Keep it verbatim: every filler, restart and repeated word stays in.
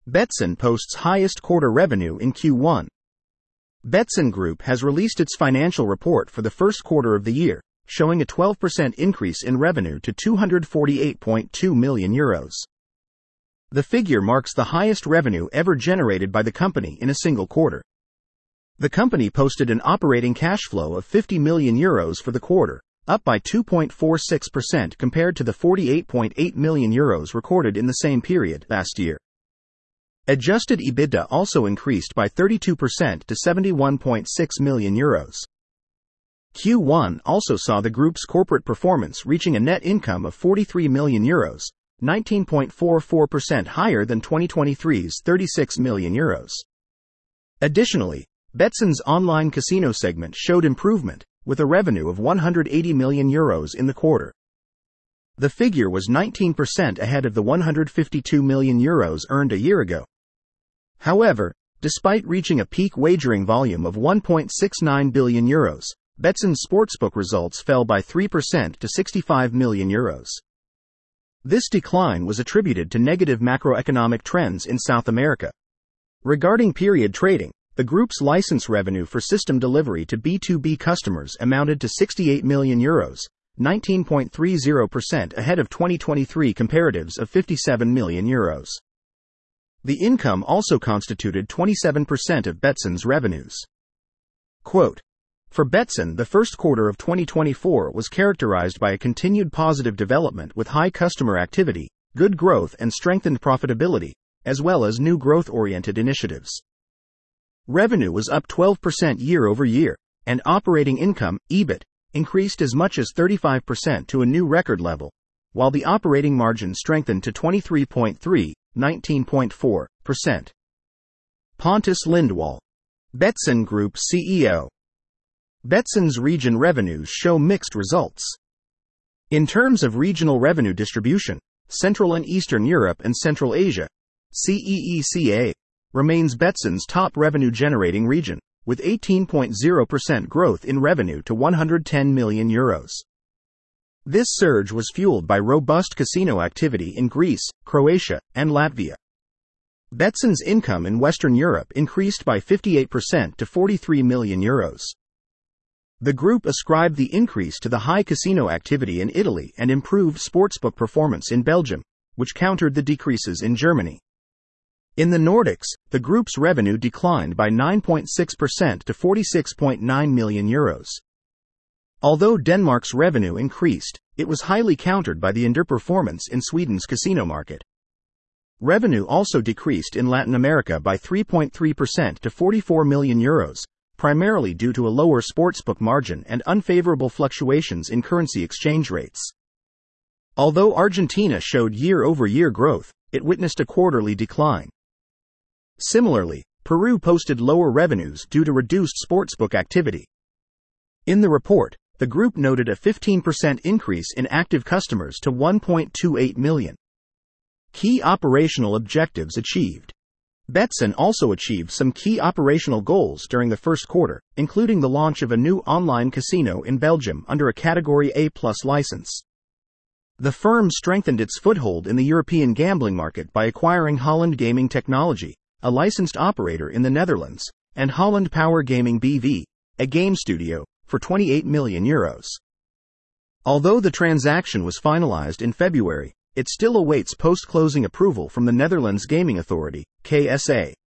Betsson posts highest quarter revenue in Q one. Betsson Group has released its financial report for the first quarter of the year, showing a twelve percent increase in revenue to two hundred forty-eight point two million euros. The figure marks the highest revenue ever generated by the company in a single quarter. The company posted an operating cash flow of fifty million euros for the quarter, up by two point four six percent compared to the forty-eight point eight million euros recorded in the same period last year. Adjusted EBITDA also increased by thirty-two percent to seventy-one point six million euros. Q one also saw the group's corporate performance reaching a net income of forty-three million euros, nineteen point four four percent higher than twenty twenty-three's thirty-six million euros. Additionally, Betsson's online casino segment showed improvement, with a revenue of one hundred eighty million euros in the quarter. The figure was nineteen percent ahead of the one hundred fifty-two million euros earned a year ago. However, despite reaching a peak wagering volume of one point six nine billion euros, Betsson's sportsbook results fell by three percent to sixty-five million euros. This decline was attributed to negative macroeconomic trends in South America. Regarding period trading, the group's license revenue for system delivery to B two B customers amounted to sixty-eight million euros, nineteen point three zero percent ahead of twenty twenty-three comparatives of fifty-seven million euros. The income also constituted twenty-seven percent of Betsson's revenues. Quote, "For Betsson, the first quarter of twenty twenty-four was characterized by a continued positive development with high customer activity, good growth and strengthened profitability, as well as new growth-oriented initiatives. Revenue was up twelve percent year-over-year, and operating income, E B I T, increased as much as thirty-five percent to a new record level, while the operating margin strengthened to twenty-three point three, nineteen point four percent. Pontus Lindwall, Betsson Group C E O. Betsson's region revenues show mixed results. In terms of regional revenue distribution, Central and Eastern Europe and Central Asia, C E E C A, remains Betsson's top revenue-generating region, with eighteen point zero percent growth in revenue to one hundred ten million euros. This surge was fueled by robust casino activity in Greece, Croatia, and Latvia. Betsson's income in Western Europe increased by fifty-eight percent to forty-three million euros. The group ascribed the increase to the high casino activity in Italy and improved sportsbook performance in Belgium, which countered the decreases in Germany. In the Nordics, the group's revenue declined by nine point six percent to forty-six point nine million euros. Although Denmark's revenue increased, it was highly countered by the underperformance in Sweden's casino market. Revenue also decreased in Latin America by three point three percent to forty-four million euros, primarily due to a lower sportsbook margin and unfavorable fluctuations in currency exchange rates. Although Argentina showed year-over-year growth, it witnessed a quarterly decline. Similarly, Peru posted lower revenues due to reduced sportsbook activity. In the report, the group noted a fifteen percent increase in active customers to one point two eight million. Key operational objectives achieved. Betsson also achieved some key operational goals during the first quarter, including the launch of a new online casino in Belgium under a Category A plus license. The firm strengthened its foothold in the European gambling market by acquiring Holland Gaming Technology, a licensed operator in the Netherlands, and Holland Power Gaming B V, a game studio, for twenty-eight million euros. Although the transaction was finalized in February, it still awaits post-closing approval from the Netherlands Gaming Authority, K S A.